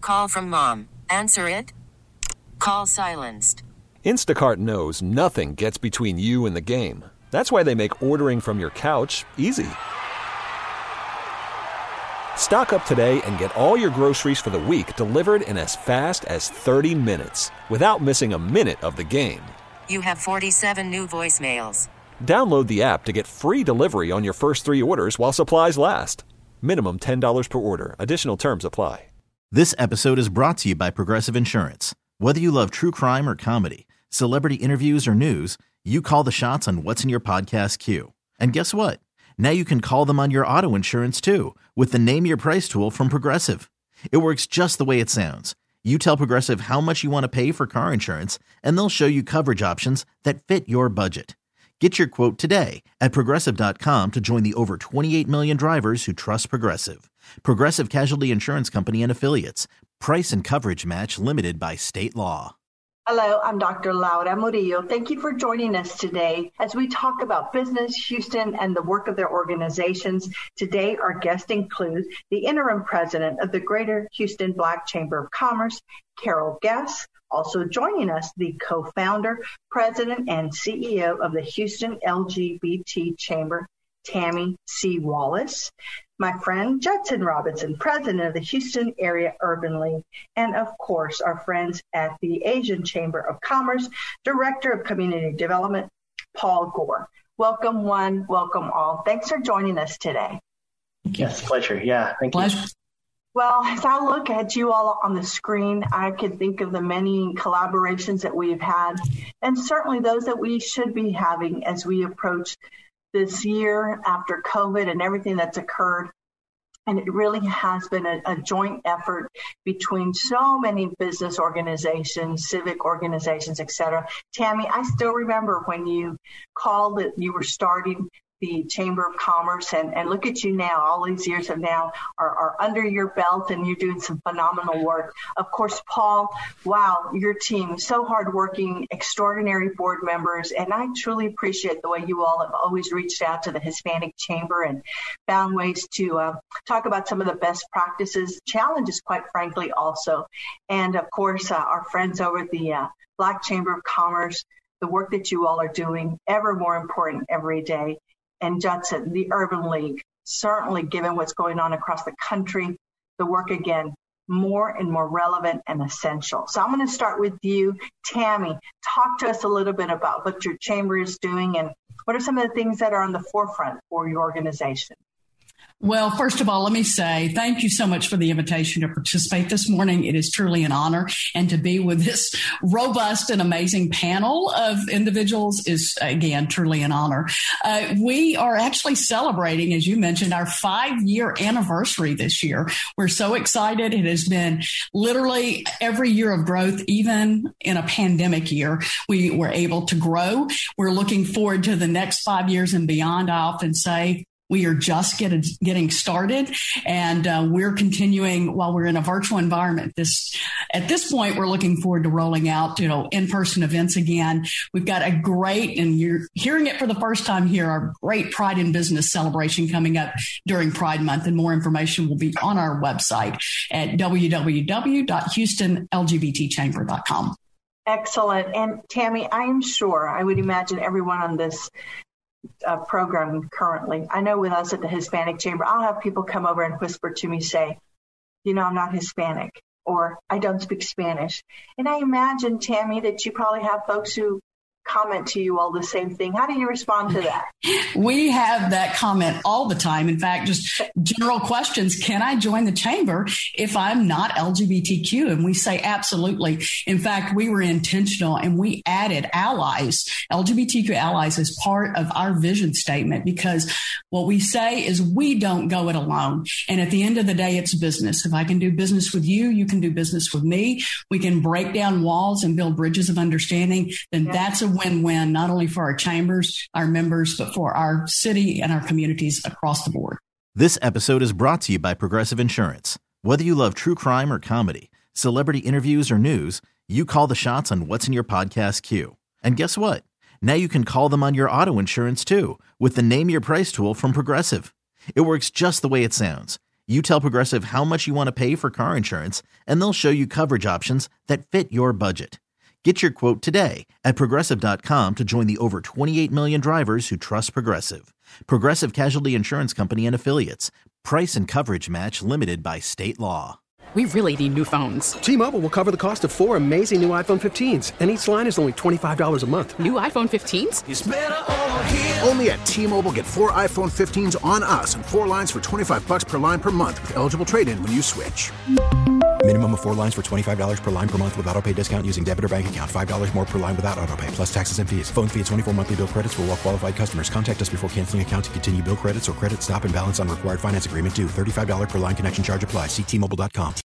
call from mom. Answer it. Call silenced. Instacart knows nothing gets between you and the game. That's why they make ordering from your couch easy. Stock up today and get all your groceries for the week delivered in as fast as 30 minutes without missing a minute of the game. You have 47 new voicemails. Download the app to get free delivery on your first 3 orders while supplies last. Minimum $10 per order. Additional terms apply. This episode is brought to you by Progressive Insurance. Whether you love true crime or comedy, celebrity interviews or news, you call the shots on what's in your podcast queue. And guess what? Now you can call them on your auto insurance too with the Name Your Price tool from Progressive. It works just the way it sounds. You tell Progressive how much you want to pay for car insurance, and they'll show you coverage options that fit your budget. Get your quote today at Progressive.com to join the over 28 million drivers who trust Progressive. Progressive Casualty Insurance Company and Affiliates. Price and coverage match limited by state law. Hello, I'm Dr. Laura Murillo. Thank you for joining us today as we talk about business, Houston, and the work of their organizations. Today, our guest includes the interim president of the Greater Houston Black Chamber of Commerce, Carol Guess. Also joining us, the co-founder, president, and CEO of the Houston LGBT Chamber, Tammy C. Wallace. My friend Judson Robinson, president of the Houston Area Urban League, and of course, our friends at the Asian Chamber of Commerce, director of community development, Paul Gore. Welcome one, welcome all. Thanks for joining us today. Yes, pleasure. Yeah, thank you. Well, as I look at you all on the screen, I can think of the many collaborations that we've had, and certainly those that we should be having as we approach this year after COVID and everything that's occurred. And it really has been a joint effort between so many business organizations, civic organizations, et cetera. Tammy, I still remember when you called that you were starting the Chamber of Commerce, and look at you now. All these years of now are under your belt, and you're doing some phenomenal work. Of course, Paul, wow, your team, so hardworking, extraordinary board members, and I truly appreciate the way you all have always reached out to the Hispanic Chamber and found ways to talk about some of the best practices, challenges, quite frankly, also. And of course, our friends over at the Black Chamber of Commerce, the work that you all are doing, ever more important every day. And Judson, the Urban League, certainly given what's going on across the country, the work again, more and more relevant and essential. So I'm going to start with you, Tammy. Talk to us a little bit about what your chamber is doing and what are some of the things that are on the forefront for your organization. Well, first of all, let me say thank you so much for the invitation to participate this morning. It is truly an honor. And to be with this robust and amazing panel of individuals is, again, truly an honor. We are actually celebrating, as you mentioned, our 5-year anniversary this year. We're so excited. It has been literally every year of growth, even in a pandemic year. We were able to grow. We're looking forward to the next 5 years and beyond. I often say, we are just getting started, and we're continuing while we're in a virtual environment. At this point, we're looking forward to rolling out, in-person events again. We've got a great, and you're hearing it for the first time here, our great Pride in Business celebration coming up during Pride Month, and more information will be on our website at www.houstonlgbtchamber.com. Excellent. And Tammy, I am sure, I would imagine everyone on this program currently. I know with us at the Hispanic Chamber, I'll have people come over and whisper to me, say, I'm not Hispanic, or I don't speak Spanish. And I imagine, Tammy, that you probably have folks who comment to you all the same thing. How do you respond to that? We have that comment all the time. In fact, just general questions. Can I join the chamber if I'm not LGBTQ? And we say absolutely. In fact, we were intentional and we added allies, LGBTQ allies, as part of our vision statement, because what we say is we don't go it alone. And at the end of the day, it's business. If I can do business with you, you can do business with me. We can break down walls and build bridges of understanding. Then that's a win-win, not only for our chambers, our members, but for our city and our communities across the board. This episode is brought to you by Progressive Insurance. Whether you love true crime or comedy, celebrity interviews or news, you call the shots on what's in your podcast queue. And guess what? Now you can call them on your auto insurance too with the Name Your Price tool from Progressive. It works just the way it sounds. You tell Progressive how much you want to pay for car insurance, and they'll show you coverage options that fit your budget. Get your quote today at Progressive.com to join the over 28 million drivers who trust Progressive. Progressive Casualty Insurance Company and Affiliates. Price and coverage match limited by state law. We really need new phones. T-Mobile will cover the cost of 4 amazing new iPhone 15s, and each line is only $25 a month. New iPhone 15s? It's better over here. Only at T-Mobile, get 4 iPhone 15s on us and 4 lines for $25 per line per month with eligible trade-in when you switch. Minimum of 4 lines for $25 per line per month with autopay discount using debit or bank account. $5 more per line without autopay, plus taxes and fees. Phone fee at 24 monthly bill credits for well-qualified customers. Contact us before canceling account to continue bill credits or credit stop and balance on required finance agreement due. $35 per line connection charge applies. See T-Mobile.com.